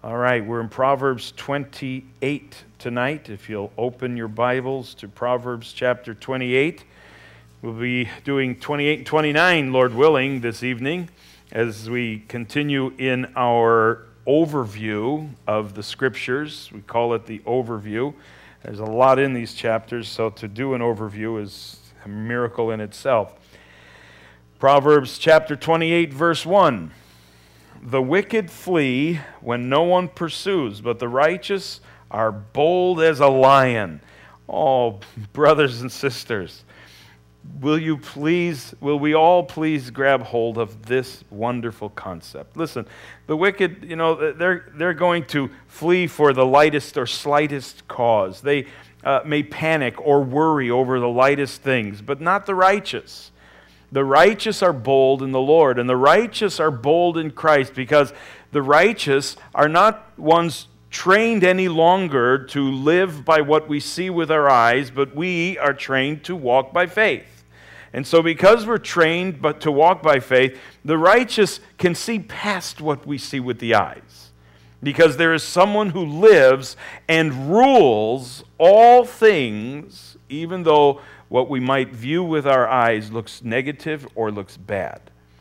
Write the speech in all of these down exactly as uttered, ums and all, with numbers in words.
All right, we're in Proverbs twenty-eight tonight. If you'll open your Bibles to Proverbs chapter twenty-eight, we'll be doing twenty-eight and twenty-nine, Lord willing, this evening as we continue in our overview of the Scriptures. We call it the overview. There's a lot in these chapters, so to do an overview is a miracle in itself. Proverbs chapter twenty-eight, verse one. The wicked flee when no one pursues, but the righteous are bold as a lion. Oh, brothers and sisters, will you please, will we all please grab hold of this wonderful concept? Listen, the wicked, you know, they're, they're going to flee for the lightest or slightest cause. They uh, may panic or worry over the lightest things, but not the righteous. The righteous are bold in the Lord, and the righteous are bold in Christ, because the righteous are not ones trained any longer to live by what we see with our eyes, but we are trained to walk by faith. And so because we're trained but to walk by faith, the righteous can see past what we see with the eyes, because there is someone who lives and rules all things, even though what we might view with our eyes looks negative or looks bad.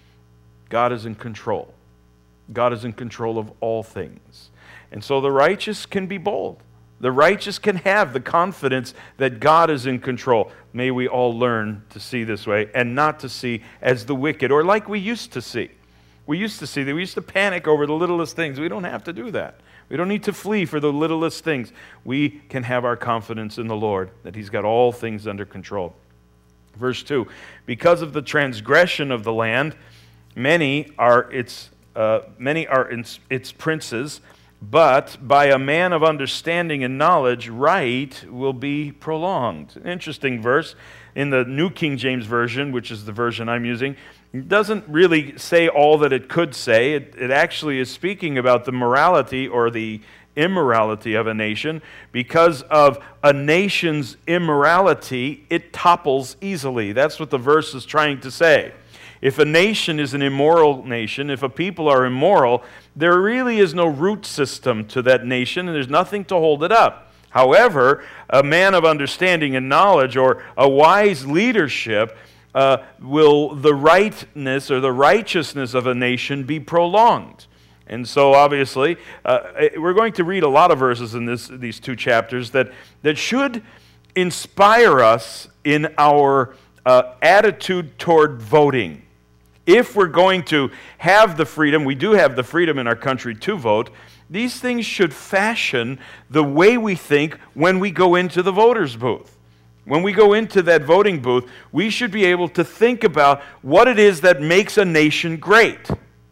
God is in control. God is in control of all things. And so the righteous can be bold. The righteous can have the confidence that God is in control. May we all learn to see this way and not to see as the wicked, or like we used to see. We used to see that we used to panic over the littlest things. We don't have to do that. We don't need to flee for the littlest things. We can have our confidence in the Lord, that He's got all things under control. Verse two, because of the transgression of the land, many are its uh, many are its, its princes, but by a man of understanding and knowledge, right will be prolonged. An interesting verse in the New King James Version, which is the version I'm using. It doesn't really say all that it could say. It, it actually is speaking about the morality or the immorality of a nation. Because of a nation's immorality, it topples easily. That's what the verse is trying to say. If a nation is an immoral nation, if a people are immoral, there really is no root system to that nation, and there's nothing to hold it up. However, a man of understanding and knowledge, or a wise leadership, Uh, will the rightness or the righteousness of a nation be prolonged. And so obviously, uh, we're going to read a lot of verses in this, these two chapters that, that should inspire us in our uh, attitude toward voting. If we're going to have the freedom, we do have the freedom in our country to vote, these things should fashion the way we think when we go into the voter's booth. When we go into that voting booth, we should be able to think about what it is that makes a nation great.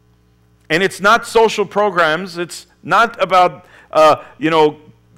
And it's not social programs. It's not about, uh, you know,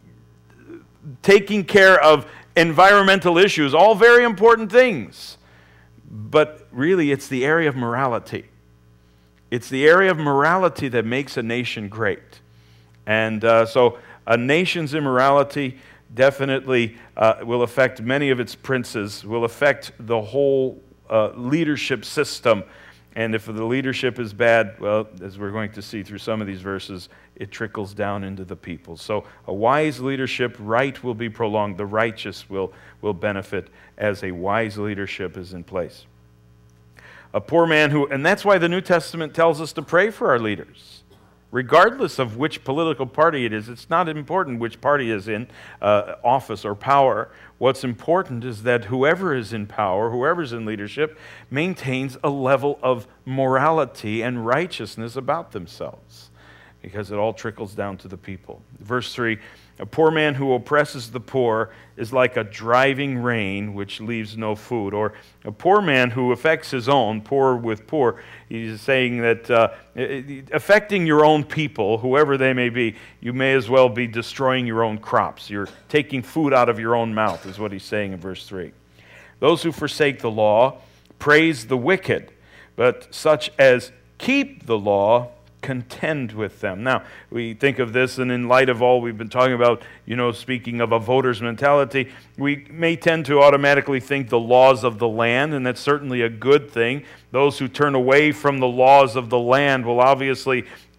taking care of environmental issues, all very important things. But really, it's the area of morality. It's the area of morality that makes a nation great. And uh, so a nation's immorality definitely uh, will affect many of its princes, will affect the whole uh, leadership system. And if the leadership is bad, well, as we're going to see through some of these verses, it trickles down into the people. So a wise leadership, right will be prolonged. The righteous will, will benefit as a wise leadership is in place. A poor man who, and that's why the New Testament tells us to pray for our leaders. Regardless of which political party it is, it's not important which party is in uh, office or power. What's important is that whoever is in power, whoever's in leadership, maintains a level of morality and righteousness about themselves, because it all trickles down to the people. Verse three, a poor man who oppresses the poor is like a driving rain which leaves no food. Or a poor man who affects his own, poor with poor, he's saying that uh, affecting your own people, whoever they may be, you may as well be destroying your own crops. You're taking food out of your own mouth, is what he's saying in verse three. Those who forsake the law praise the wicked, but such as keep the law contend with them. Now, we think of this, and in light of all we've been talking about, you know, speaking of a voter's mentality, we may tend to automatically think the laws of the land, and that's certainly a good thing. Those who turn away from the laws of the land will obviously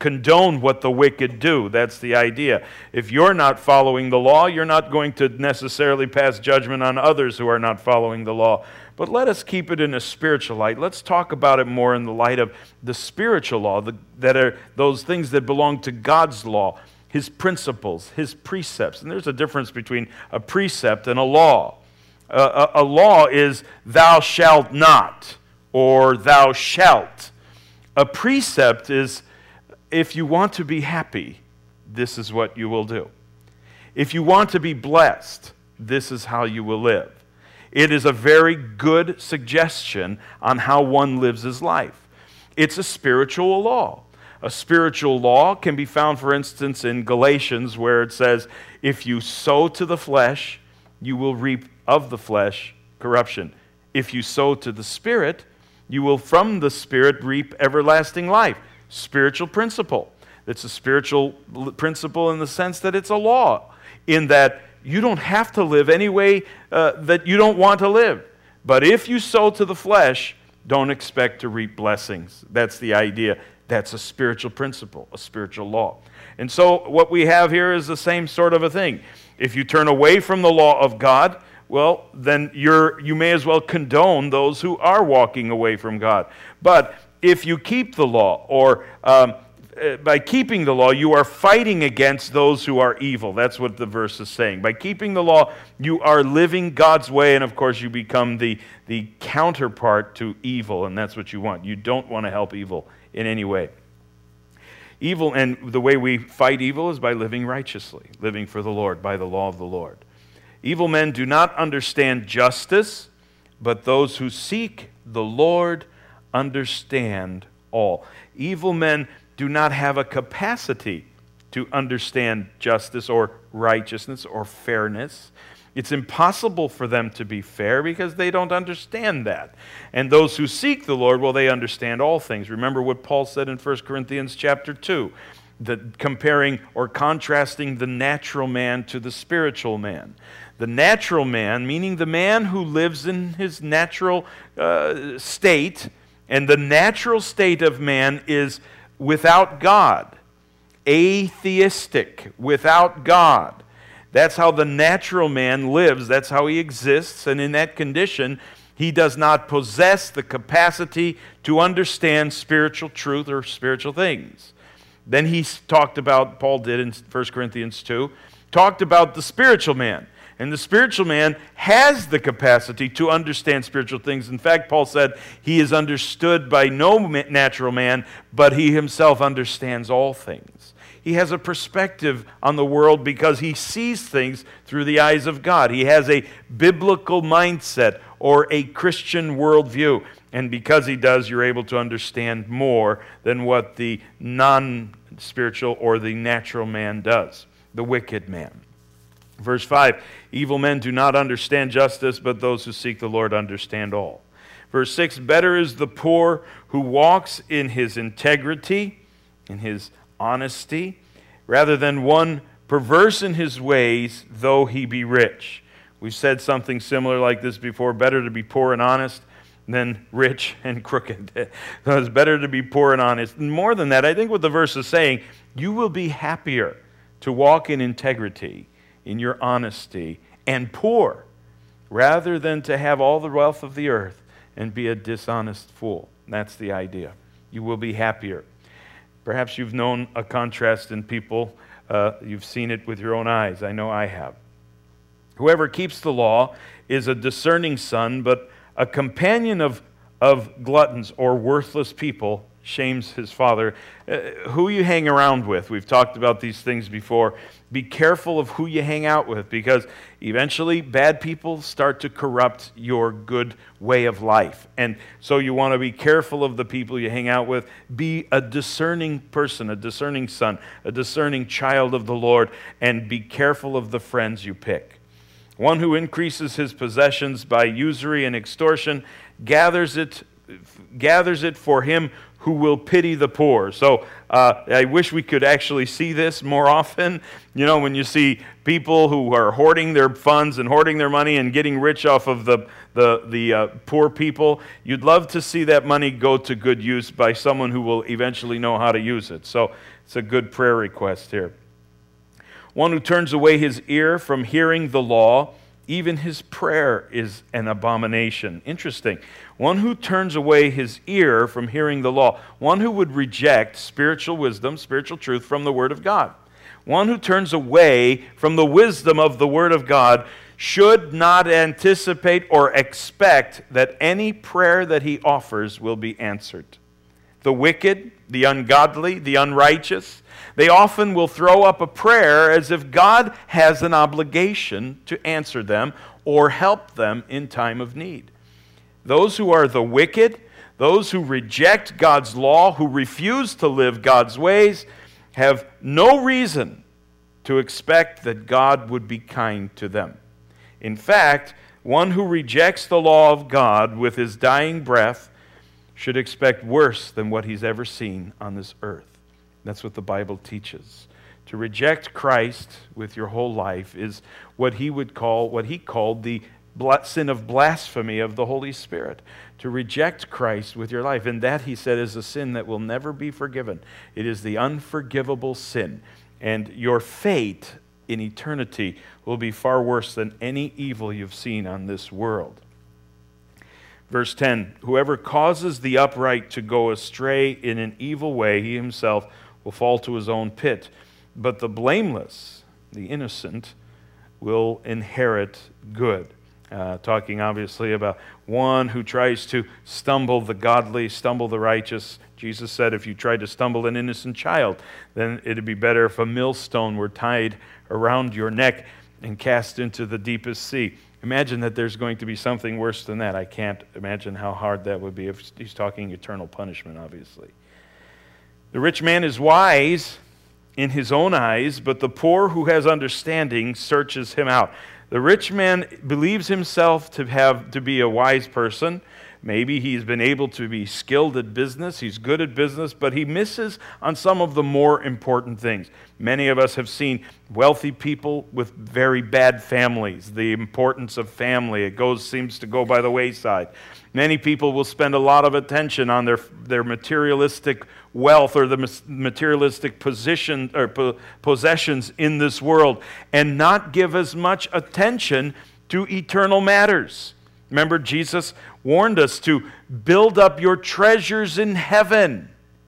condone what the wicked do. That's the idea. If you're not following the law, you're not going to necessarily pass judgment on others who are not following the law. But let us keep it in a spiritual light. Let's talk about it more in the light of the spiritual law, the, that are those things that belong to God's law, His principles, His precepts. And there's a difference between a precept and a law. Uh, a, a law is thou shalt not, or thou shalt. A precept is, if you want to be happy, this is what you will do. If you want to be blessed, this is how you will live. It is a very good suggestion on how one lives his life. It's a spiritual law. A spiritual law can be found, for instance, in Galatians, where it says, if you sow to the flesh, you will reap of the flesh corruption. If you sow to the Spirit, you will from the Spirit reap everlasting life. Spiritual principle. It's a spiritual principle in the sense that it's a law, in that you don't have to live any way uh, that you don't want to live. But if you sow to the flesh, don't expect to reap blessings. That's the idea. That's a spiritual principle, a spiritual law. And so what we have here is the same sort of a thing. If you turn away from the law of God, well, then you're, you may as well condone those who are walking away from God. But if you keep the law, or um, by keeping the law, you are fighting against those who are evil. That's what the verse is saying. By keeping the law, you are living God's way, and of course you become the, the counterpart to evil, and that's what you want. You don't want to help evil in any way. Evil, and the way we fight evil is by living righteously, living for the Lord, by the law of the Lord. Evil men do not understand justice, but those who seek the Lord understand all. Evil men do not have a capacity to understand justice or righteousness or fairness. It's impossible for them to be fair because they don't understand that. And those who seek the Lord, well, they understand all things. Remember what Paul said in First Corinthians chapter two, that comparing or contrasting the natural man to the spiritual man. The natural man, meaning the man who lives in his natural uh, state, and the natural state of man is without God, atheistic, without God. That's how the natural man lives. That's how he exists. And in that condition, he does not possess the capacity to understand spiritual truth or spiritual things. Then he talked about, Paul did in First Corinthians two, talked about the spiritual man. And the spiritual man has the capacity to understand spiritual things. In fact, Paul said he is understood by no natural man, but he himself understands all things. He has a perspective on the world because he sees things through the eyes of God. He has a biblical mindset or a Christian worldview. And because he does, you're able to understand more than what the non-spiritual or the natural man does, the wicked man. Verse five, evil men do not understand justice, but those who seek the Lord understand all. Verse six, better is the poor who walks in his integrity, in his honesty, rather than one perverse in his ways, though he be rich. We've said something similar like this before. Better to be poor and honest than rich and crooked. So it's better to be poor and honest. And more than that, I think what the verse is saying, you will be happier to walk in integrity, in your honesty, and poor, rather than to have all the wealth of the earth and be a dishonest fool. That's the idea. You will be happier. Perhaps you've known a contrast in people. Uh, you've seen it with your own eyes. I know I have. Whoever keeps the law is a discerning son, but a companion of, of gluttons or worthless people shames his father. Uh, who you hang around with, we've talked about these things before. Be careful of who you hang out with, because eventually bad people start to corrupt your good way of life. And so you want to be careful of the people you hang out with. Be a discerning person, a discerning son, a discerning child of the Lord, and be careful of the friends you pick. One who increases his possessions by usury and extortion gathers it, gathers it for him who will pity the poor. So uh, I wish we could actually see this more often. You know, when you see people who are hoarding their funds and hoarding their money and getting rich off of the, the, the uh, poor people, you'd love to see that money go to good use by someone who will eventually know how to use it. So it's a good prayer request here. One who turns away his ear from hearing the law, even his prayer is an abomination. Interesting. One who turns away his ear from hearing the law. One who would reject spiritual wisdom, spiritual truth from the Word of God. One who turns away from the wisdom of the Word of God should not anticipate or expect that any prayer that he offers will be answered. The wicked, the ungodly, the unrighteous, they often will throw up a prayer as if God has an obligation to answer them or help them in time of need. Those who are the wicked, those who reject God's law, who refuse to live God's ways, have no reason to expect that God would be kind to them. In fact, one who rejects the law of God with his dying breath should expect worse than what he's ever seen on this earth. That's what the Bible teaches. To reject Christ with your whole life is what he would call, what he called the sin of blasphemy of the Holy Spirit. To reject Christ with your life. And that, he said, is a sin that will never be forgiven. It is the unforgivable sin. And your fate in eternity will be far worse than any evil you've seen on this world. Verse ten, whoever causes the upright to go astray in an evil way, he himself will fall to his own pit. But the blameless, the innocent, will inherit good. Uh, talking obviously about one who tries to stumble the godly, stumble the righteous. Jesus said if you tried to stumble an innocent child, then it'd be better if a millstone were tied around your neck and cast into the deepest sea. Imagine that there's going to be something worse than that. I can't imagine how hard that would be if he's talking eternal punishment, obviously. The rich man is wise in his own eyes, but the poor who has understanding searches him out. The rich man believes himself to have to be a wise person. Maybe he's been able to be skilled at business, he's good at business, but he misses on some of the more important things. Many of us have seen wealthy people with very bad families. The importance of family, it goes seems to go by the wayside. Many people will spend a lot of attention on their, their materialistic wealth or the materialistic position or po- possessions in this world and not give as much attention to eternal matters. Remember, Jesus warned us to build up your treasures in heaven.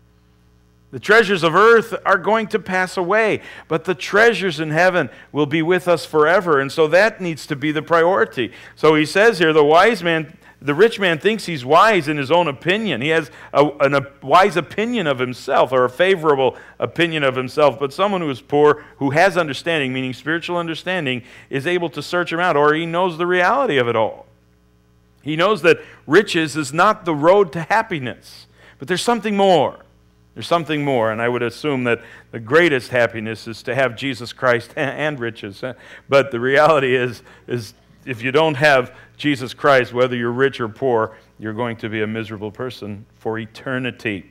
The treasures of earth are going to pass away, but the treasures in heaven will be with us forever, and so that needs to be the priority. So he says here, the wise man, the rich man thinks he's wise in his own opinion. He has a, an, a wise opinion of himself, or a favorable opinion of himself, but someone who is poor, who has understanding, meaning spiritual understanding, is able to search him out, or he knows the reality of it all. He knows that riches is not the road to happiness, but there's something more. There's something more, and I would assume that the greatest happiness is to have Jesus Christ and riches. But the reality is, is if you don't have Jesus Christ, whether you're rich or poor, you're going to be a miserable person for eternity.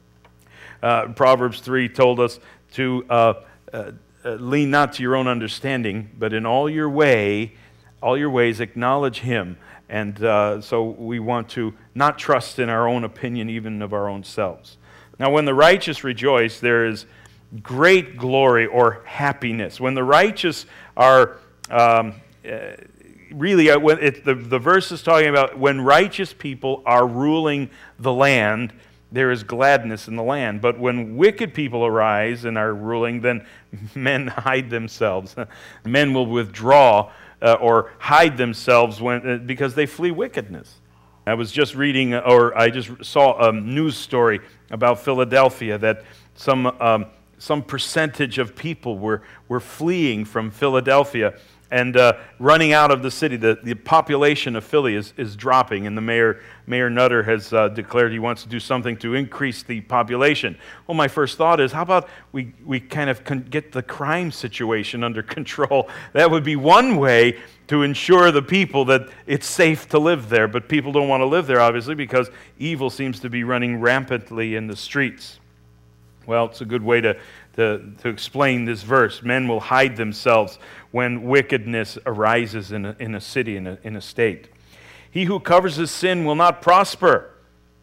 Uh, Proverbs three told us to uh, uh, uh, lean not to your own understanding, but in all your way, all your ways acknowledge Him. And uh, so we want to not trust in our own opinion, even of our own selves. Now, when the righteous rejoice, there is great glory or happiness. When the righteous are, um, uh, really, uh, when it, the, the verse is talking about when righteous people are ruling the land, there is gladness in the land. But when wicked people arise and are ruling, then men hide themselves. Men will withdraw Uh, or hide themselves when uh, because they flee wickedness. I was just reading, or I just saw a news story about Philadelphia that some um, some percentage of people were were fleeing from Philadelphia and uh, running out of the city. The, the population of Philly is, is dropping, and the mayor, Mayor Nutter, has uh, declared he wants to do something to increase the population. Well, my first thought is, how about we, we kind of con- get the crime situation under control? That would be one way to ensure the people that it's safe to live there. But people don't want to live there, obviously, because evil seems to be running rampantly in the streets. Well, it's a good way to, to, to explain this verse. Men will hide themselves when wickedness arises in a, in a city, in a, in a state. He who covers his sin will not prosper,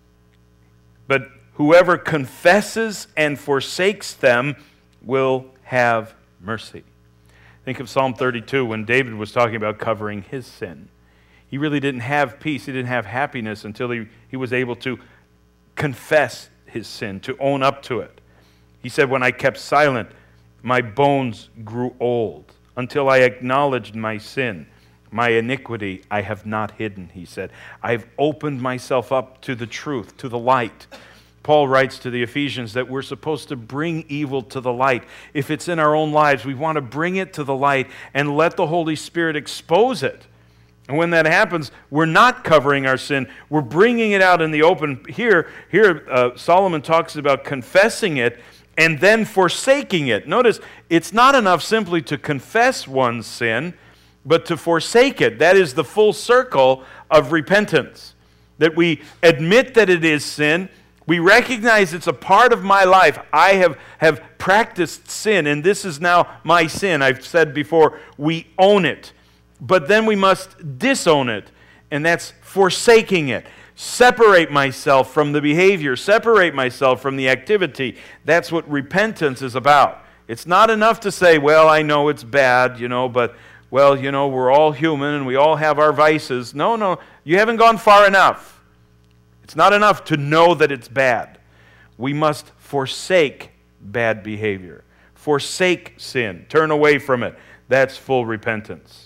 but whoever confesses and forsakes them will have mercy. Think of Psalm thirty-two when David was talking about covering his sin. He really didn't have peace, he didn't have happiness until he, he was able to confess his sin, to own up to it. He said, when I kept silent, my bones grew old. Until I acknowledged my sin, my iniquity I have not hidden, he said. I've opened myself up to the truth, to the light. Paul writes to the Ephesians that we're supposed to bring evil to the light. If it's in our own lives, we want to bring it to the light and let the Holy Spirit expose it. And when that happens, we're not covering our sin. We're bringing it out in the open. Here, here uh, Solomon talks about confessing it and then forsaking it. Notice, it's not enough simply to confess one's sin, but to forsake it. That is the full circle of repentance. That we admit that it is sin. We recognize it's a part of my life. I have, have practiced sin, and this is now my sin. I've said before, we own it. But then we must disown it, and that's forsaking it. Separate myself from the behavior, separate myself from the activity. That's what repentance is about. It's not enough to say, well, I know it's bad, you know, but, well, you know, we're all human and we all have our vices. No, no, you haven't gone far enough. It's not enough to know that it's bad. We must forsake bad behavior, forsake sin, turn away from it. That's full repentance.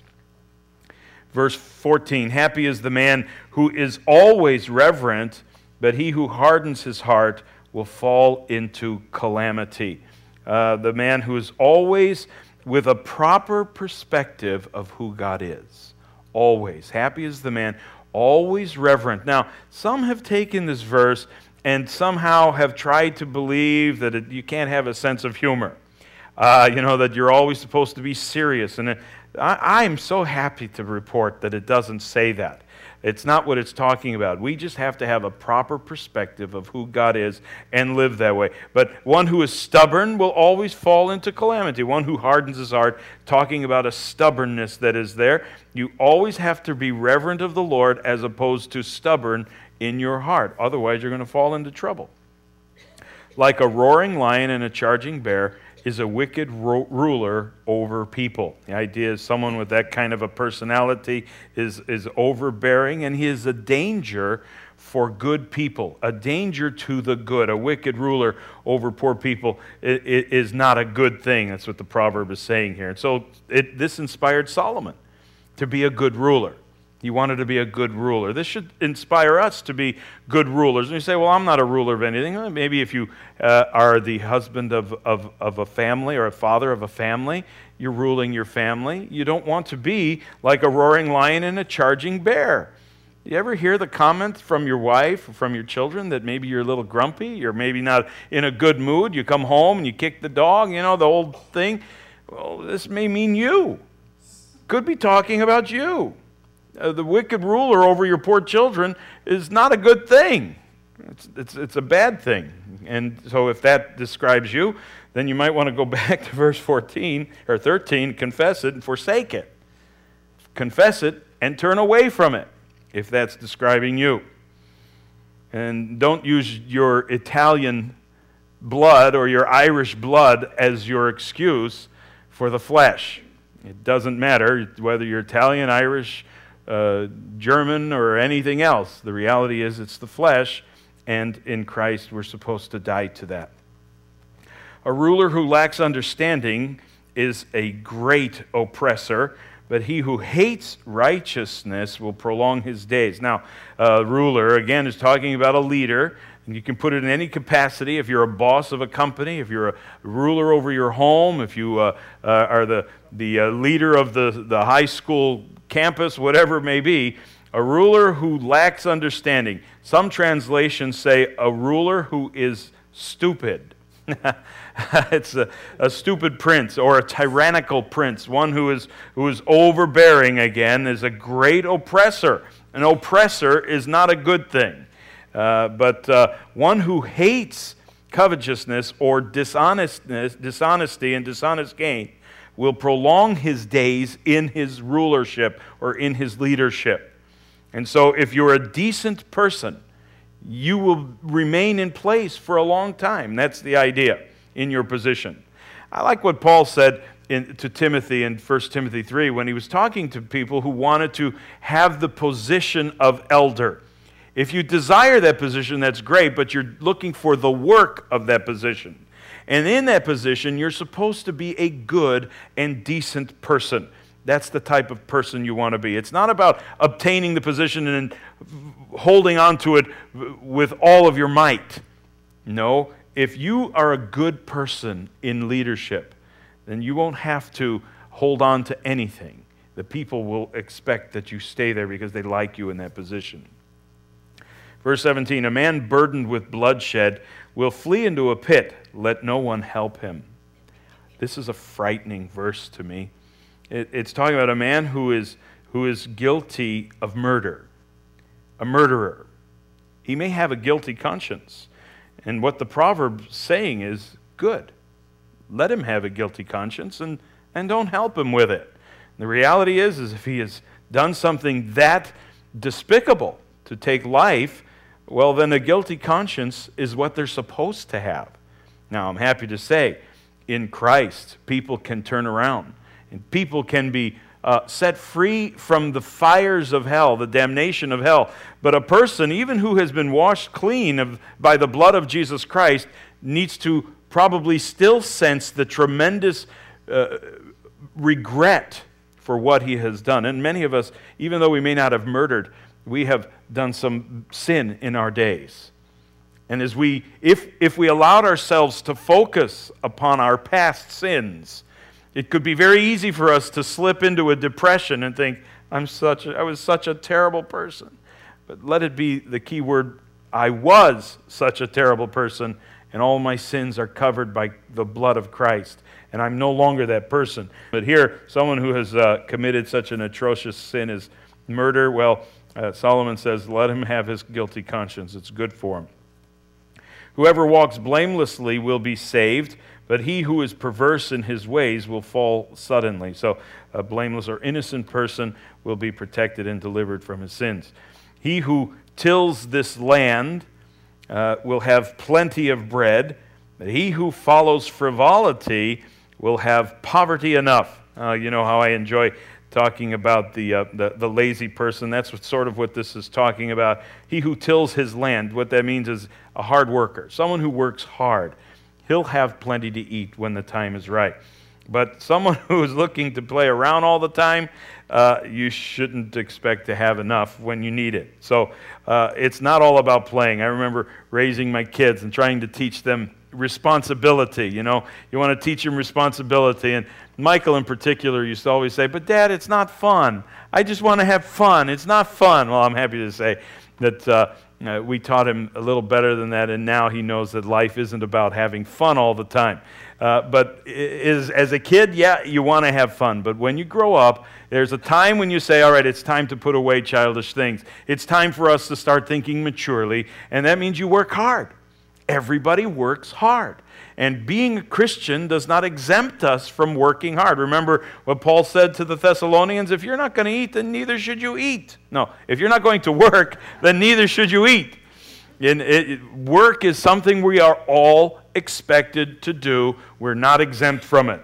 Verse fourteen, happy is the man who is always reverent, but he who hardens his heart will fall into calamity. Uh, the man who is always with a proper perspective of who God is. Always. Happy is the man, always reverent. Now, some have taken this verse and somehow have tried to believe that it, you can't have a sense of humor. Uh, you know, that you're always supposed to be serious. And it, I, I'm so happy to report that it doesn't say that. It's not what it's talking about. We just have to have a proper perspective of who God is and live that way. But one who is stubborn will always fall into calamity. One who hardens his heart, talking about a stubbornness that is there. You always have to be reverent of the Lord as opposed to stubborn in your heart. Otherwise, you're going to fall into trouble. Like a roaring lion and a charging bear is a wicked ro- ruler over people. The idea is someone with that kind of a personality is, is overbearing, and he is a danger for good people, a danger to the good. A wicked ruler over poor people it, it is not a good thing. That's what the proverb is saying here. And so it, this inspired Solomon to be a good ruler. He wanted to be a good ruler. This should inspire us to be good rulers. And you say, well, I'm not a ruler of anything. Maybe if you uh, are the husband of, of, of a family or a father of a family, you're ruling your family. You don't want to be like a roaring lion and a charging bear. You ever hear the comment from your wife or from your children that maybe you're a little grumpy, you're maybe not in a good mood, you come home and you kick the dog, you know, the old thing? Well, this may mean you. Could be talking about you. Uh, the wicked ruler over your poor children is not a good thing. It's, it's, it's a bad thing. And so if that describes you, then you might want to go back to verse fourteen or thirteen, confess it and forsake it. Confess it and turn away from it, if that's describing you. And don't use your Italian blood or your Irish blood as your excuse for the flesh. It doesn't matter whether you're Italian, Irish, Uh, German, or anything else. The reality is it's the flesh, and in Christ we're supposed to die to that. A ruler who lacks understanding is a great oppressor, but he who hates righteousness will prolong his days. Now, a ruler, again, is talking about a leader And you can put it in any capacity. If you're a boss of a company, if you're a ruler over your home, if you uh, uh, are the, the uh, leader of the, the high school campus, whatever it may be, a ruler who lacks understanding. Some translations say a ruler who is stupid. It's a, a stupid prince or a tyrannical prince, one who is, who is overbearing again, is a great oppressor. An oppressor is not a good thing. Uh, but uh, one who hates covetousness or dishonestness, dishonesty and dishonest gain will prolong his days in his rulership or in his leadership. And so if you're a decent person, you will remain in place for a long time. That's the idea in your position. I like what Paul said in, to Timothy in First Timothy three when he was talking to people who wanted to have the position of elder. If you desire that position, that's great, but you're looking for the work of that position. And in that position, you're supposed to be a good and decent person. That's the type of person you want to be. It's not about obtaining the position and holding on to it with all of your might. No, if you are a good person in leadership, then you won't have to hold on to anything. The people will expect that you stay there because they like you in that position. Verse seventeen, a man burdened with bloodshed will flee into a pit. Let no one help him. This is a frightening verse to me. It, it's talking about a man who is, who is guilty of murder, a murderer. He may have a guilty conscience. And what the proverb's saying is good. Let him have a guilty conscience and, and don't help him with it. The reality is, is if he has done something that despicable to take life, well, then a guilty conscience is what they're supposed to have. Now, I'm happy to say, in Christ, people can turn around, and people can be uh, set free from the fires of hell, the damnation of hell. But a person, even who has been washed clean of, by the blood of Jesus Christ, needs to probably still sense the tremendous uh, regret for what he has done. And many of us, even though we may not have murdered, we have done some sin in our days. And as we, if, if we allowed ourselves to focus upon our past sins, it could be very easy for us to slip into a depression and think, I'm such a, I was such a terrible person. But let it be the key word, I was such a terrible person, and all my sins are covered by the blood of Christ, and I'm no longer that person. But here, someone who has uh, committed such an atrocious sin as murder, well, Uh, Solomon says, let him have his guilty conscience. It's good for him. Whoever walks blamelessly will be saved, but he who is perverse in his ways will fall suddenly. So a blameless or innocent person will be protected and delivered from his sins. He who tills this land uh, will have plenty of bread, but he who follows frivolity will have poverty enough. Uh, you know how I enjoy talking about the, uh, the the lazy person. That's what, sort of what this is talking about. He who tills his land, what that means is a hard worker, someone who works hard. He'll have plenty to eat when the time is right. But someone who is looking to play around all the time, uh, you shouldn't expect to have enough when you need it. So uh, it's not all about playing. I remember raising my kids and trying to teach them responsibility. You know, you want to teach them responsibility. And Michael in particular used to always say, but Dad, it's not fun. I just want to have fun. It's not fun. Well, I'm happy to say that uh, uh, we taught him a little better than that, and now he knows that life isn't about having fun all the time. Uh, but is, as a kid, yeah, you want to have fun. But when you grow up, there's a time when you say, all right, it's time to put away childish things. It's time for us to start thinking maturely, and that means you work hard. Everybody works hard. And being a Christian does not exempt us from working hard. Remember what Paul said to the Thessalonians, if you're not going to eat, then neither should you eat. No, if you're not going to work, then neither should you eat. And it, work is something we are all expected to do. We're not exempt from it.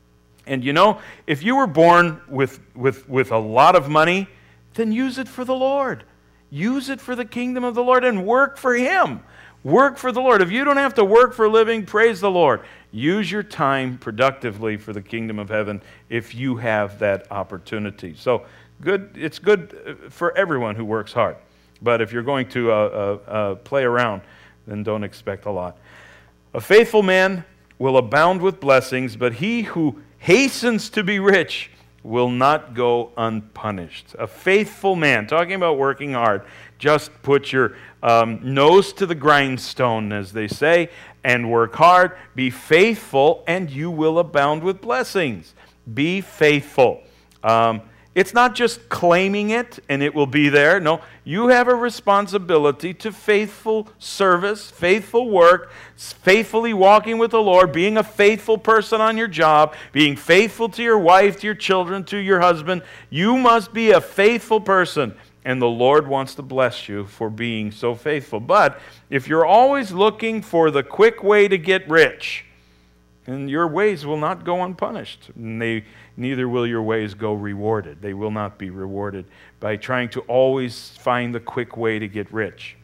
And you know, if you were born with, with, with a lot of money, then use it for the Lord. Use it for the kingdom of the Lord and work for Him. Work for the Lord. If you don't have to work for a living, praise the Lord. Use your time productively for the kingdom of heaven if you have that opportunity. So good. It's good for everyone who works hard. But if you're going to uh, uh, uh, play around, then don't expect a lot. A faithful man will abound with blessings, but he who hastens to be rich will not go unpunished. A faithful man, talking about working hard, just put your um, nose to the grindstone, as they say, and work hard. Be faithful, and you will abound with blessings. Be faithful. Um, It's not just claiming it and it will be there. No, you have a responsibility to faithful service, faithful work, faithfully walking with the Lord, being a faithful person on your job, being faithful to your wife, to your children, to your husband. You must be a faithful person, and the Lord wants to bless you for being so faithful. But if you're always looking for the quick way to get rich, and your ways will not go unpunished. And they, neither will your ways go rewarded. They will not be rewarded by trying to always find the quick way to get rich.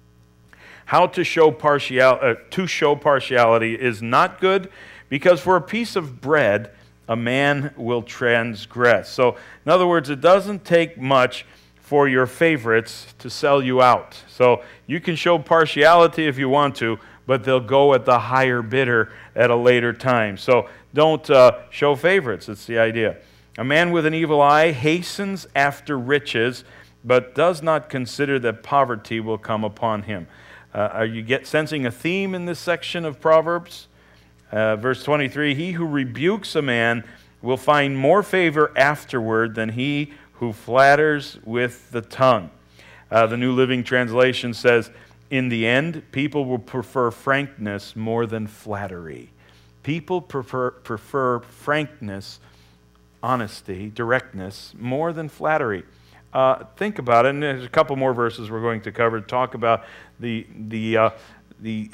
How to show partial, uh, to show partiality is not good, because for a piece of bread, a man will transgress. So, in other words, it doesn't take much for your favorites to sell you out. So, you can show partiality if you want to, but they'll go at the higher bidder at a later time. So don't uh, show favorites. It's the idea. A man with an evil eye hastens after riches, but does not consider that poverty will come upon him. Uh, are you get sensing a theme in this section of Proverbs? Uh, verse twenty-three, he who rebukes a man will find more favor afterward than he who flatters with the tongue. Uh, the New Living Translation says, in the end, people will prefer frankness more than flattery. People prefer, prefer frankness, honesty, directness, more than flattery. Uh, think about it, and there's a couple more verses we're going to cover to talk about the, the, uh, the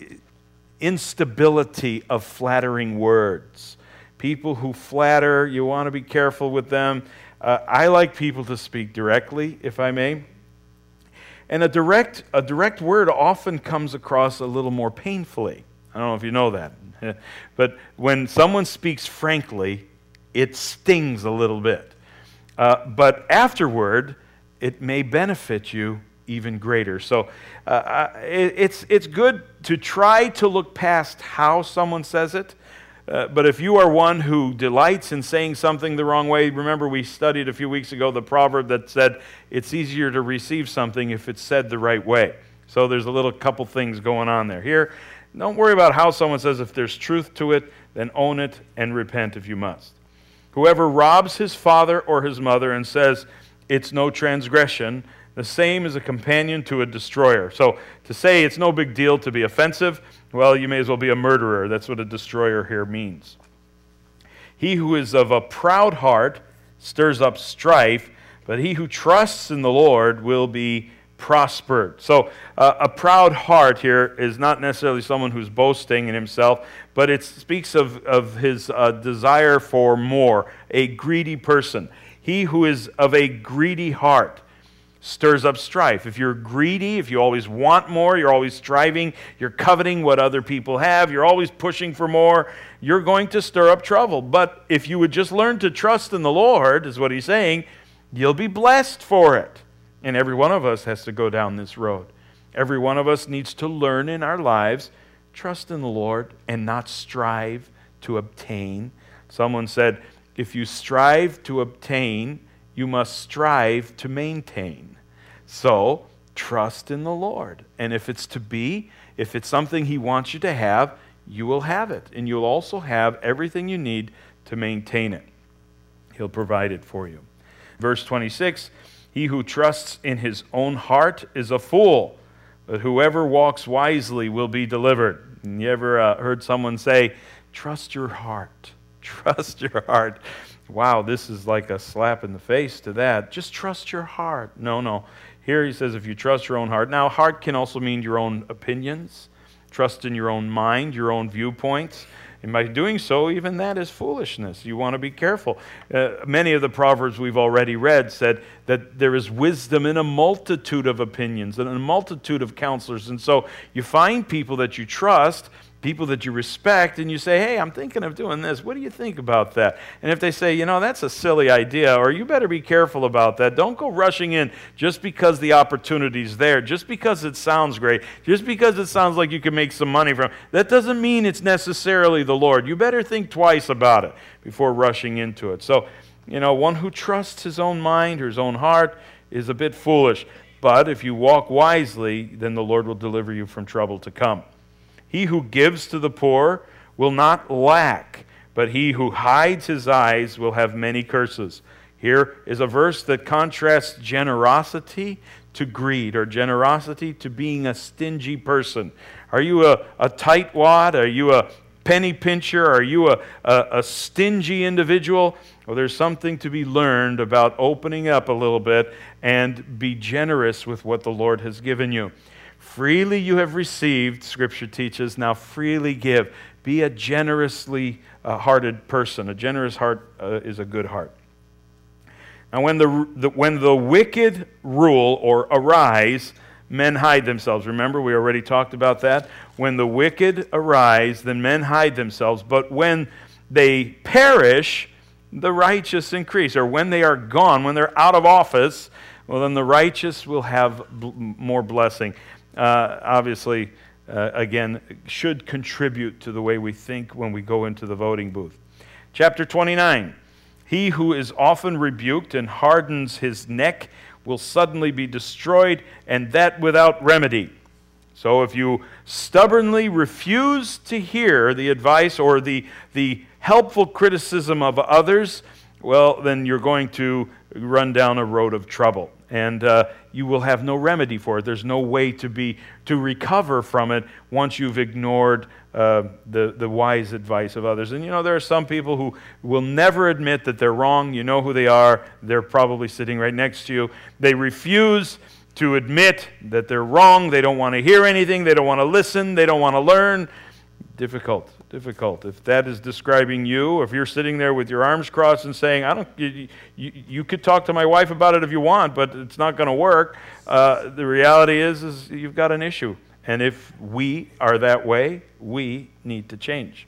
instability of flattering words. People who flatter, you want to be careful with them. Uh, I like people to speak directly, if I may. And a direct, a direct word often comes across a little more painfully. I don't know if you know that. But when someone speaks frankly, it stings a little bit. Uh, but afterward, it may benefit you even greater. So uh, it, it's, it's good to try to look past how someone says it. Uh, but if you are one who delights in saying something the wrong way, remember we studied a few weeks ago the proverb that said it's easier to receive something if it's said the right way. So there's a little couple things going on there. Here, don't worry about how someone says. If there's truth to it, then own it and repent if you must. Whoever robs his father or his mother and says it's no transgression, the same is a companion to a destroyer. So to say it's no big deal to be offensive, well, you may as well be a murderer. That's what a destroyer here means. He who is of a proud heart stirs up strife, but he who trusts in the Lord will be prospered. So uh, a proud heart here is not necessarily someone who's boasting in himself, but it speaks of, of his uh, desire for more, a greedy person. He who is of a greedy heart stirs up strife. If you're greedy, if you always want more, you're always striving, you're coveting what other people have, you're always pushing for more, you're going to stir up trouble. But if you would just learn to trust in the Lord, is what he's saying, you'll be blessed for it. And every one of us has to go down this road. Every one of us needs to learn in our lives, trust in the Lord and not strive to obtain. Someone said, if you strive to obtain, you must strive to maintain. So, trust in the Lord. And if it's to be, if it's something he wants you to have, you will have it. And you'll also have everything you need to maintain it. He'll provide it for you. Verse twenty-six, he who trusts in his own heart is a fool, but whoever walks wisely will be delivered. And you ever uh, heard someone say, trust your heart, trust your heart. Wow, this is like a slap in the face to that. Just trust your heart. No, no. Here he says if you trust your own heart. Now, heart can also mean your own opinions. Trust in your own mind, your own viewpoints. And by doing so, even that is foolishness. You want to be careful. Uh, many of the Proverbs we've already read said that there is wisdom in a multitude of opinions and a multitude of counselors. And so you find people that you trust, people that you respect, and you say, hey, I'm thinking of doing this. What do you think about that? And if they say, you know, that's a silly idea, or you better be careful about that, don't go rushing in just because the opportunity's there, just because it sounds great, just because it sounds like you can make some money from it. That doesn't mean it's necessarily the Lord. You better think twice about it before rushing into it. So, you know, one who trusts his own mind or his own heart is a bit foolish. But if you walk wisely, then the Lord will deliver you from trouble to come. He who gives to the poor will not lack, but he who hides his eyes will have many curses. Here is a verse that contrasts generosity to greed, or generosity to being a stingy person. Are you a, a tightwad? Are you a penny pincher? Are you a, a, a stingy individual? Well, there's something to be learned about opening up a little bit and be generous with what the Lord has given you. Freely you have received, Scripture teaches, now freely give. Be a generously uh, hearted person. A generous heart uh, is a good heart. Now, when the, the when the wicked rule or arise, men hide themselves. Remember, we already talked about that. When the wicked arise, then men hide themselves. But when they perish, the righteous increase. Or when they are gone, when they're out of office, well, then the righteous will have b- more blessing. Uh, obviously, uh, again, should contribute to the way we think when we go into the voting booth. Chapter twenty-nine. He who is often rebuked and hardens his neck will suddenly be destroyed, and that without remedy. So if you stubbornly refuse to hear the advice or the, the helpful criticism of others, well, then you're going to run down a road of trouble. And uh, you will have no remedy for it. There's no way to be to recover from it once you've ignored uh, the, the wise advice of others. And you know, there are some people who will never admit that they're wrong. You know who they are. They're probably sitting right next to you. They refuse to admit that they're wrong. They don't want to hear anything. They don't want to listen. They don't want to learn. Difficult, difficult. If that is describing you, if you're sitting there with your arms crossed and saying, "I don't," you, you, you could talk to my wife about it if you want, but it's not going to work. Uh, the reality is, is you've got an issue, and if we are that way, we need to change.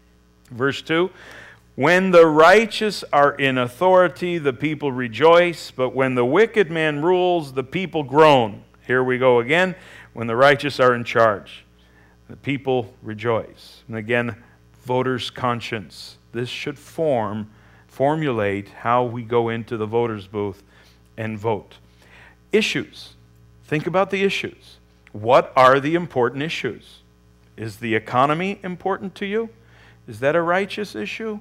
Verse two: when the righteous are in authority, the people rejoice, but when the wicked man rules, the people groan. Here we go again. When the righteous are in charge, the people rejoice. And again, voters' conscience. This should form, formulate how we go into the voters' booth and vote. Issues. Think about the issues. What are the important issues? Is the economy important to you? Is that a righteous issue?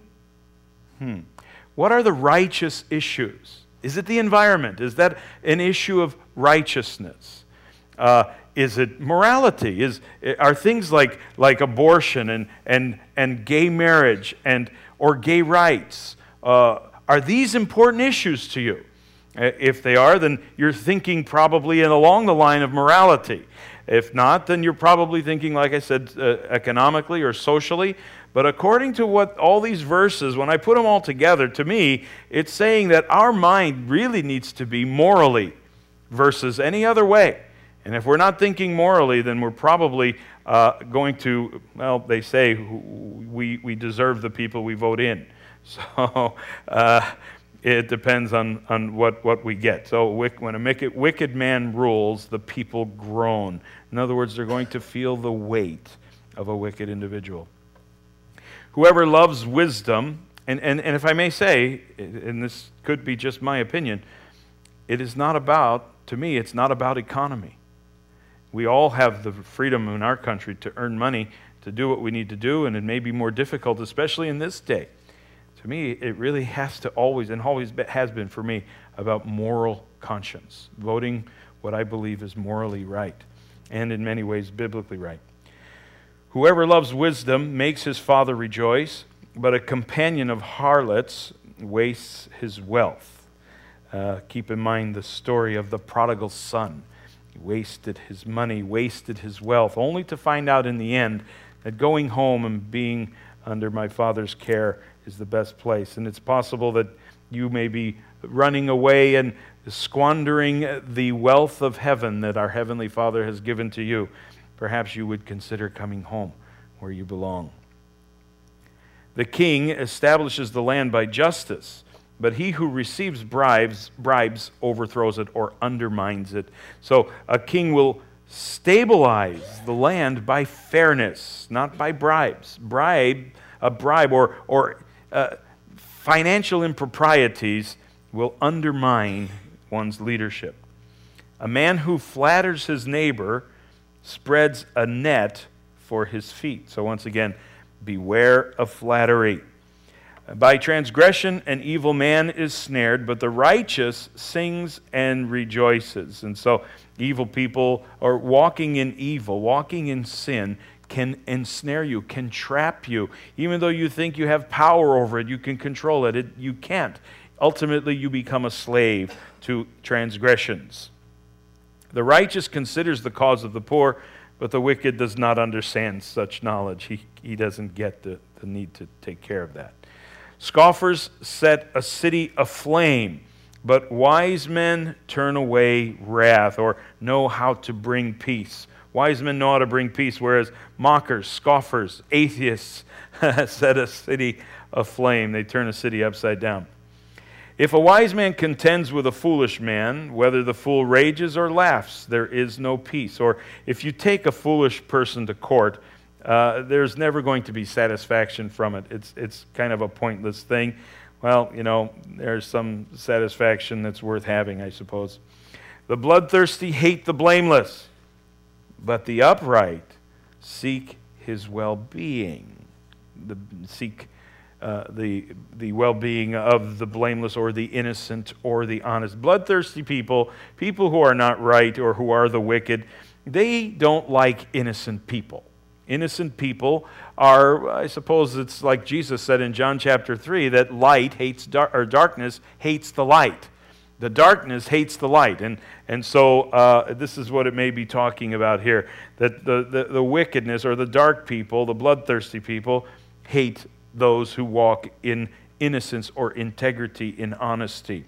Hmm. What are the righteous issues? Is it the environment? Is that an issue of righteousness? Uh, Is it morality? Is are things like like abortion and and and gay marriage and or gay rights? Uh, are these important issues to you? If they are, then you're thinking probably in along the line of morality. If not, then you're probably thinking, like I said, uh, economically or socially. But according to what all these verses, when I put them all together, to me, it's saying that our mind really needs to be morally versus any other way. And if we're not thinking morally, then we're probably uh, going to, well, they say we, we deserve the people we vote in. So uh, it depends on, on what, what we get. So when a wicked man rules, the people groan. In other words, they're going to feel the weight of a wicked individual. Whoever loves wisdom, and, and, and if I may say, and this could be just my opinion, it is not about, to me, it's not about economy. We all have the freedom in our country to earn money, to do what we need to do, and it may be more difficult, especially in this day. To me, it really has to always, and always has been for me, about moral conscience, voting what I believe is morally right, and in many ways biblically right. Whoever loves wisdom makes his father rejoice, but a companion of harlots wastes his wealth. Uh, keep in mind the story of the prodigal son. He wasted his money, wasted his wealth, only to find out in the end that going home and being under my Father's care is the best place. And it's possible that you may be running away and squandering the wealth of heaven that our Heavenly Father has given to you. Perhaps you would consider coming home, where you belong. The king establishes the land by justice, but he who receives bribes, bribes overthrows it or undermines it. So a king will stabilize the land by fairness, not by bribes. Bribe, a bribe or, or uh, financial improprieties will undermine one's leadership. A man who flatters his neighbor spreads a net for his feet. So once again, beware of flattery. By transgression, an evil man is snared, but the righteous sings and rejoices. And so evil people, or walking in evil, walking in sin, can ensnare you, can trap you. Even though you think you have power over it, you can control it, it you can't. Ultimately, you become a slave to transgressions. The righteous considers the cause of the poor, but the wicked does not understand such knowledge. He, he doesn't get the, the need to take care of that. Scoffers set a city aflame, but wise men turn away wrath, or know how to bring peace. Wise men know how to bring peace, whereas mockers, scoffers, atheists set a city aflame. They turn a city upside down. If a wise man contends with a foolish man, whether the fool rages or laughs, there is no peace. Or if you take a foolish person to court, uh, there's never going to be satisfaction from it. It's, it's kind of a pointless thing. Well, you know, there's some satisfaction that's worth having, I suppose. The bloodthirsty hate the blameless, but the upright seek his well-being. The, seek Uh, the the well-being of the blameless or the innocent or the honest. Bloodthirsty people, people who are not right or who are the wicked, they don't like innocent people. Innocent people are, I suppose it's like Jesus said in John chapter three, that light hates dar- or darkness hates the light. The darkness hates the light. And and so uh, this is what it may be talking about here, that the, the, the wickedness or the dark people, the bloodthirsty people, hate those who walk in innocence or integrity, in honesty.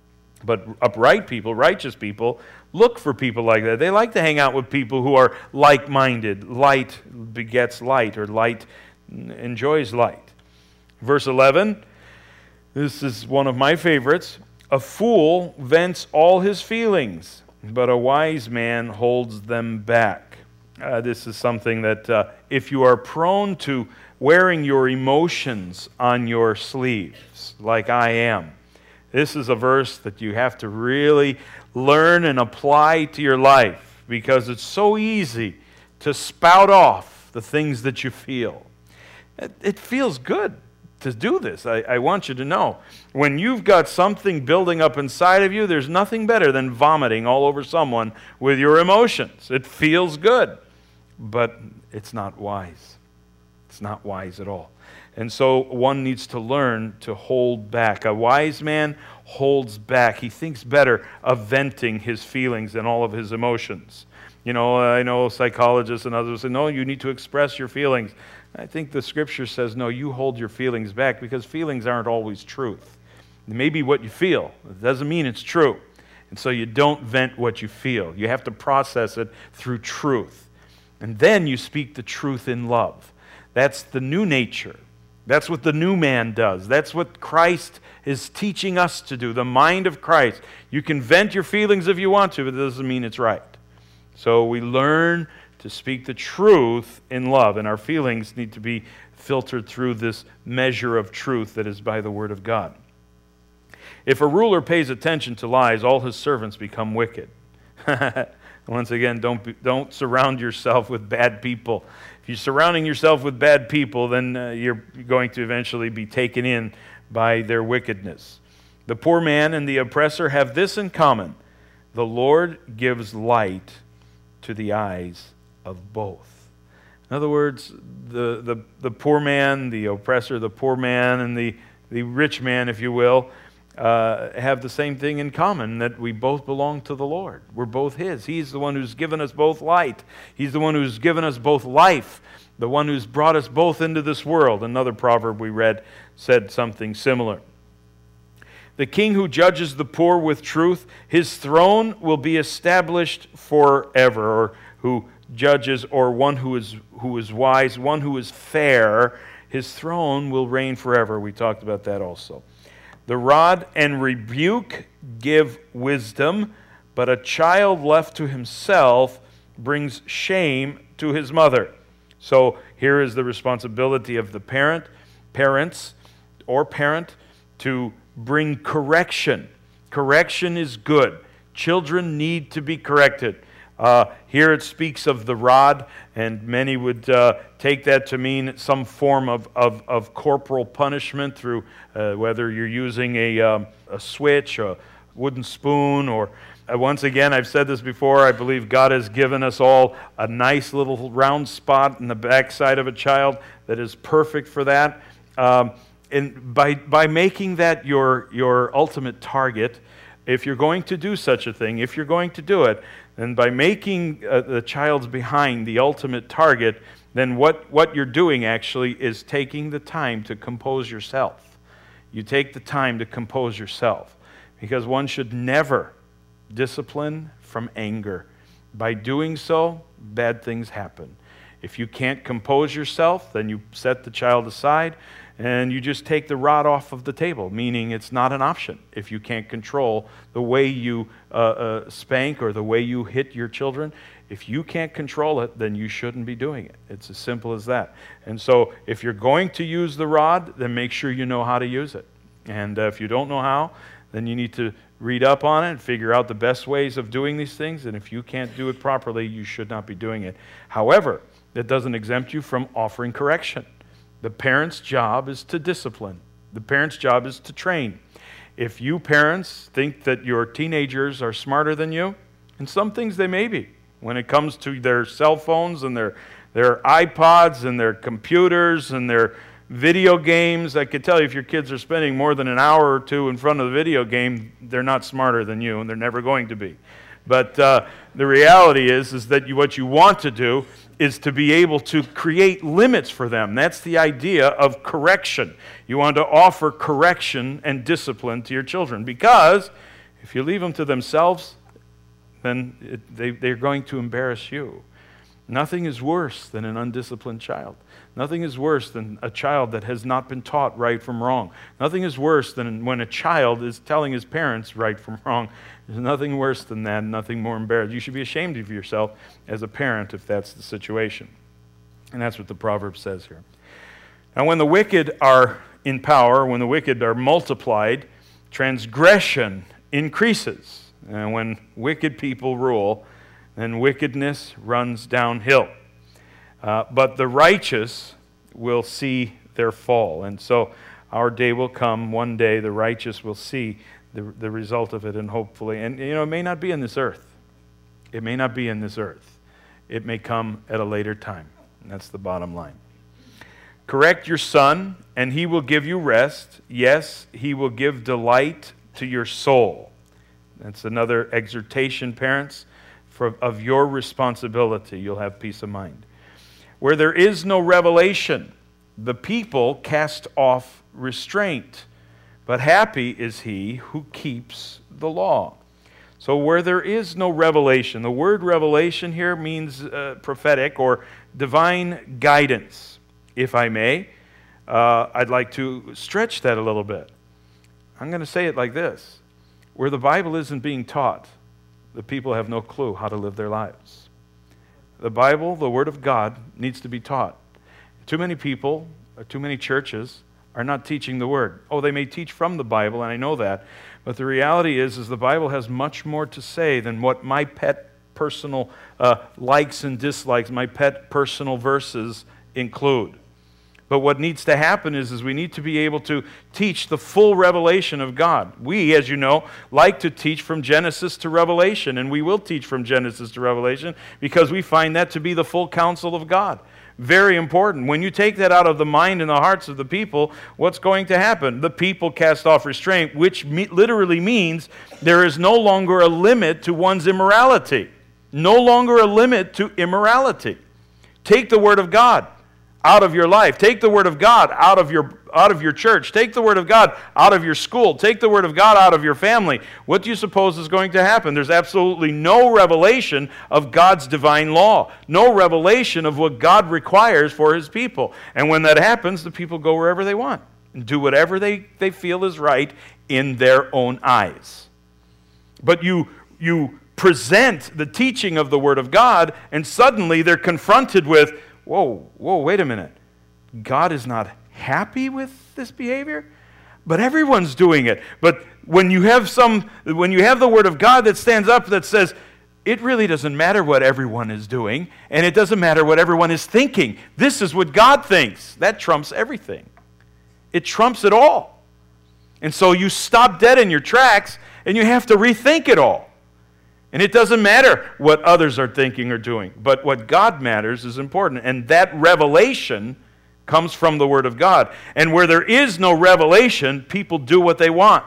But upright people, righteous people, look for people like that. They like to hang out with people who are like-minded. Light begets light, or light enjoys light. Verse eleven, this is one of my favorites. A fool vents all his feelings, but a wise man holds them back. Uh, this is something that uh, if you are prone to wearing your emotions on your sleeves, like I am, this is a verse that you have to really learn and apply to your life, because it's so easy to spout off the things that you feel. It, it feels good to do this. I, I want you to know, when you've got something building up inside of you, there's nothing better than vomiting all over someone with your emotions. It feels good, but it's not wise. It's not wise at all. And so one needs to learn to hold back. A wise man holds back. He thinks better of venting his feelings and all of his emotions. You know, I know psychologists and others say, no, you need to express your feelings. I think the Scripture says, no, you hold your feelings back, because feelings aren't always truth. It may be what you feel. It doesn't mean it's true. And so you don't vent what you feel. You have to process it through truth. And then you speak the truth in love. That's the new nature. That's what the new man does. That's what Christ is teaching us to do, the mind of Christ. You can vent your feelings if you want to, but it doesn't mean it's right. So we learn to speak the truth in love, and our feelings need to be filtered through this measure of truth that is by the Word of God. If a ruler pays attention to lies, all his servants become wicked. Once again, don't, be, don't surround yourself with bad people. If you're surrounding yourself with bad people, then uh, you're going to eventually be taken in by their wickedness. The poor man and the oppressor have this in common: the Lord gives light to the eyes of both. In other words, the, the, the poor man, the oppressor, the poor man, and the, the rich man, if you will, Uh, have the same thing in common, that we both belong to the Lord. We're both His. He's the one who's given us both light. He's the one who's given us both life, the one who's brought us both into this world. Another proverb we read said something similar. The king who judges the poor with truth, his throne will be established forever. Or who judges, or one who is, who is wise, one who is fair, his throne will reign forever. We talked about that also. The rod and rebuke give wisdom, but a child left to himself brings shame to his mother. So here is the responsibility of the parent, parents, or parent to bring correction. Correction is good. Children need to be corrected. Uh, here it speaks of the rod, and many would uh, take that to mean some form of, of, of corporal punishment through uh, whether you're using a, um, a switch, a wooden spoon, or uh, once again, I've said this before, I believe God has given us all a nice little round spot in the backside of a child that is perfect for that. Um, and by, by making that your, your ultimate target, if you're going to do such a thing, if you're going to do it, then by making uh, the child's behind the ultimate target, then what, what you're doing actually is taking the time to compose yourself. You take the time to compose yourself, because one should never discipline from anger. By doing so, bad things happen. If you can't compose yourself, then you set the child aside and you just take the rod off of the table, meaning it's not an option. If you can't control the way you uh, uh, spank or the way you hit your children, if you can't control it, then you shouldn't be doing it. It's as simple as that. And so if you're going to use the rod, then make sure you know how to use it. And uh, if you don't know how, then you need to read up on it and figure out the best ways of doing these things. And if you can't do it properly, you should not be doing it. However, that doesn't exempt you from offering correction. The parent's job is to discipline. The parent's job is to train. If you parents think that your teenagers are smarter than you, in some things they may be. When it comes to their cell phones and their, their iPods and their computers and their video games, I could tell you if your kids are spending more than an hour or two in front of the video game, they're not smarter than you, and they're never going to be. But uh, the reality is, is that you, what you want to do is to be able to create limits for them. That's the idea of correction. You want to offer correction and discipline to your children, because if you leave them to themselves, then it, they, they're going to embarrass you. Nothing is worse than an undisciplined child. Nothing is worse than a child that has not been taught right from wrong. Nothing is worse than when a child is telling his parents right from wrong. There's nothing worse than that, nothing more embarrassing. You should be ashamed of yourself as a parent if that's the situation. And that's what the proverb says here. Now, when the wicked are in power, when the wicked are multiplied, transgression increases. And when wicked people rule, then wickedness runs downhill. Uh, but the righteous will see their fall. And so our day will come. One day the righteous will see the, the result of it, and hopefully, and you know, it may not be in this earth. It may not be in this earth. It may come at a later time. And that's the bottom line. Correct your son, and he will give you rest. Yes, he will give delight to your soul. That's another exhortation, parents, for, of your responsibility. You'll have peace of mind. Where there is no revelation, the people cast off restraint, but happy is he who keeps the law. So where there is no revelation, the word revelation here means uh, prophetic or divine guidance. If I may, uh, I'd like to stretch that a little bit. I'm going to say it like this. Where the Bible isn't being taught, the people have no clue how to live their lives. The Bible, the Word of God, needs to be taught. Too many people, or too many churches, are not teaching the Word. Oh, they may teach from the Bible, and I know that, but the reality is, is the Bible has much more to say than what my pet personal uh, likes and dislikes, my pet personal verses include. But what needs to happen is, is we need to be able to teach the full revelation of God. We, as you know, like to teach from Genesis to Revelation, and we will teach from Genesis to Revelation because we find that to be the full counsel of God. Very important. When you take that out of the mind and the hearts of the people, what's going to happen? The people cast off restraint, which me- literally means there is no longer a limit to one's immorality. No longer a limit to immorality. Take the Word of God. out of your life. Take the Word of God out of your out of your church. Take the Word of God out of your school. Take the Word of God out of your family. What do you suppose is going to happen? There's absolutely no revelation of God's divine law. No revelation of what God requires for His people. And when that happens, the people go wherever they want and do whatever they, they feel is right in their own eyes. But you you present the teaching of the Word of God, and suddenly they're confronted with, whoa, whoa, wait a minute. God is not happy with this behavior? But everyone's doing it. But when you have some, when you have the Word of God that stands up that says, it really doesn't matter what everyone is doing, and it doesn't matter what everyone is thinking. This is what God thinks. That trumps everything. It trumps it all. And so you stop dead in your tracks, and you have to rethink it all. And it doesn't matter what others are thinking or doing, but what God matters is important. And that revelation comes from the Word of God. And where there is no revelation, people do what they want.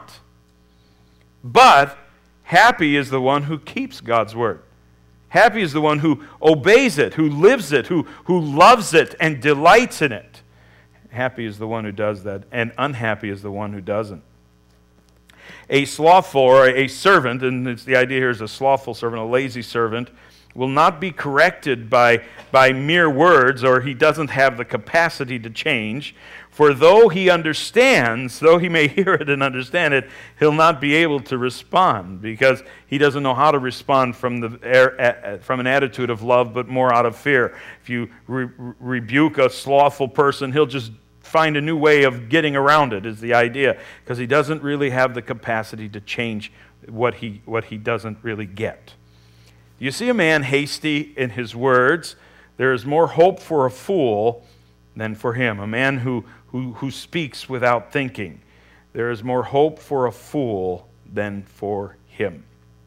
But happy is the one who keeps God's Word. Happy is the one who obeys it, who lives it, who, who loves it and delights in it. Happy is the one who does that, and unhappy is the one who doesn't. A slothful or a servant, and it's the idea here is a slothful servant, a lazy servant, will not be corrected by, by mere words, or he doesn't have the capacity to change. For though he understands, though he may hear it and understand it, he'll not be able to respond because he doesn't know how to respond from, the, from an attitude of love, but more out of fear. If you re- rebuke a slothful person, he'll just find a new way of getting around it, is the idea, because he doesn't really have the capacity to change what he what he doesn't really get. You see a man hasty in his words, there is more hope for a fool than for him. A man who, who, who speaks without thinking, there is more hope for a fool than for him.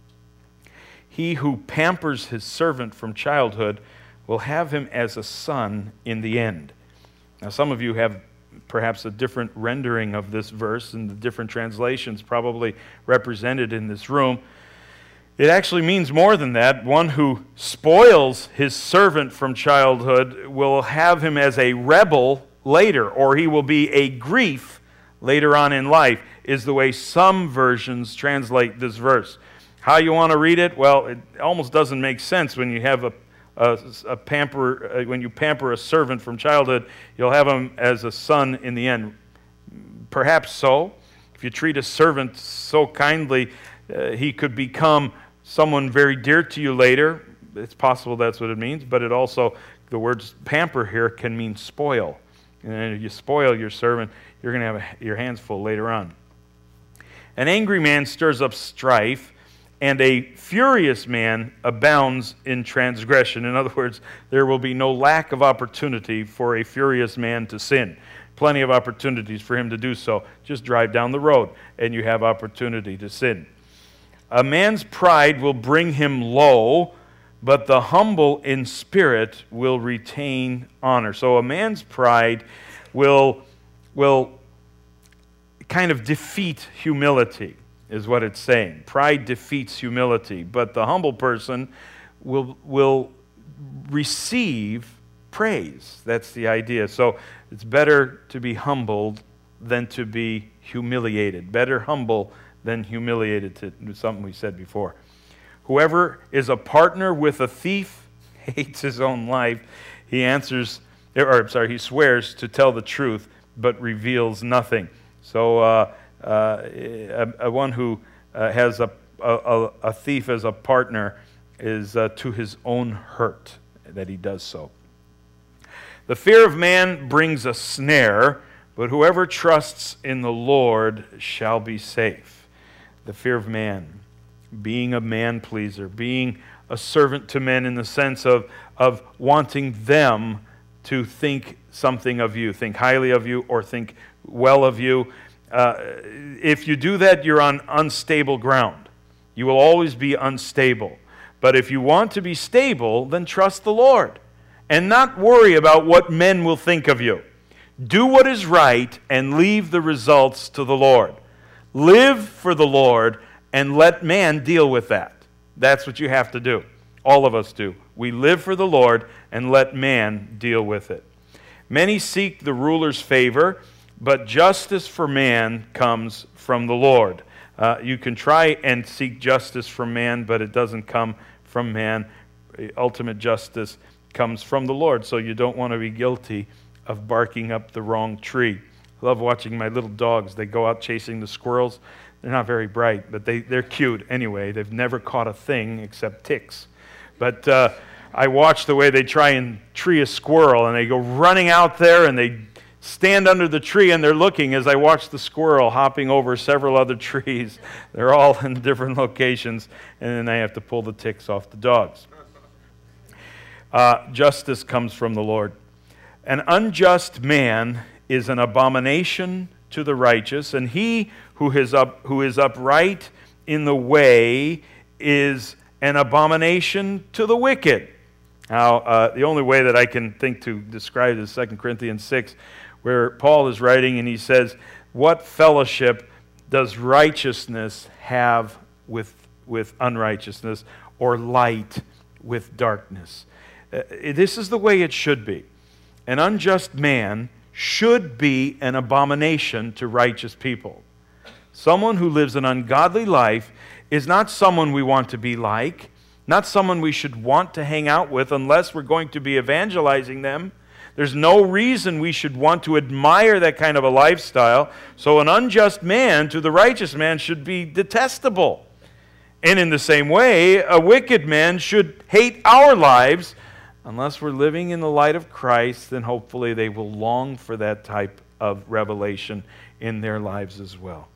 He who pampers his servant from childhood will have him as a son in the end. Now, some of you have perhaps a different rendering of this verse, and the different translations probably represented in this room. It actually means more than that. One who spoils his servant from childhood will have him as a rebel later, or he will be a grief later on in life, is the way some versions translate this verse. How you want to read it? Well, it almost doesn't make sense when you have a A, a pamper uh, when you pamper a servant from childhood, you'll have him as a son in the end. Perhaps so. If you treat a servant so kindly, uh, he could become someone very dear to you later. It's possible that's what it means, but it also, the word pamper here can mean spoil. And if you spoil your servant, you're going to have your hands full later on. An angry man stirs up strife, and a furious man abounds in transgression. In other words, there will be no lack of opportunity for a furious man to sin. Plenty of opportunities for him to do so. Just drive down the road, and you have opportunity to sin. A man's pride will bring him low, but the humble in spirit will retain honor. So a man's pride will, will kind of defeat humility, is what it's saying. Pride defeats humility, but the humble person will, will receive praise. That's the idea. So it's better to be humbled than to be humiliated. Better humble than humiliated, to something we said before. Whoever is a partner with a thief hates his own life. He answers, or I'm sorry, he swears to tell the truth, but reveals nothing. So uh, uh, a, a one who uh, has a, a, a thief as a partner is uh, to his own hurt that he does so. The fear of man brings a snare, but whoever trusts in the Lord shall be safe. The fear of man, being a man-pleaser, being a servant to men in the sense of, of wanting them to think something of you, think highly of you or think well of you. Uh, if you do that, you're on unstable ground. You will always be unstable. But if you want to be stable, then trust the Lord and not worry about what men will think of you. Do what is right and leave the results to the Lord. Live for the Lord and let man deal with that. That's what you have to do. All of us do. We live for the Lord and let man deal with it. Many seek the ruler's favor, but justice for man comes from the Lord. Uh, you can try and seek justice from man, but it doesn't come from man. Ultimate justice comes from the Lord, so you don't want to be guilty of barking up the wrong tree. I love watching my little dogs. They go out chasing the squirrels. They're not very bright, but they, they're cute anyway. They've never caught a thing except ticks. But uh, I watch the way they try and tree a squirrel, and they go running out there, and they stand under the tree, and they're looking as I watch the squirrel hopping over several other trees. They're all in different locations, and then I have to pull the ticks off the dogs. Uh, justice comes from the Lord. An unjust man is an abomination to the righteous, and he who is up who is upright in the way is an abomination to the wicked. Now, uh, the only way that I can think to describe this is Second Corinthians six, where Paul is writing and he says, "What fellowship does righteousness have with, with unrighteousness, or light with darkness?" Uh, this is the way it should be. An unjust man should be an abomination to righteous people. Someone who lives an ungodly life is not someone we want to be like, not someone we should want to hang out with unless we're going to be evangelizing them. There's no reason we should want to admire that kind of a lifestyle. So an unjust man to the righteous man should be detestable. And in the same way, a wicked man should hate our lives. Unless we're living in the light of Christ, then hopefully they will long for that type of revelation in their lives as well.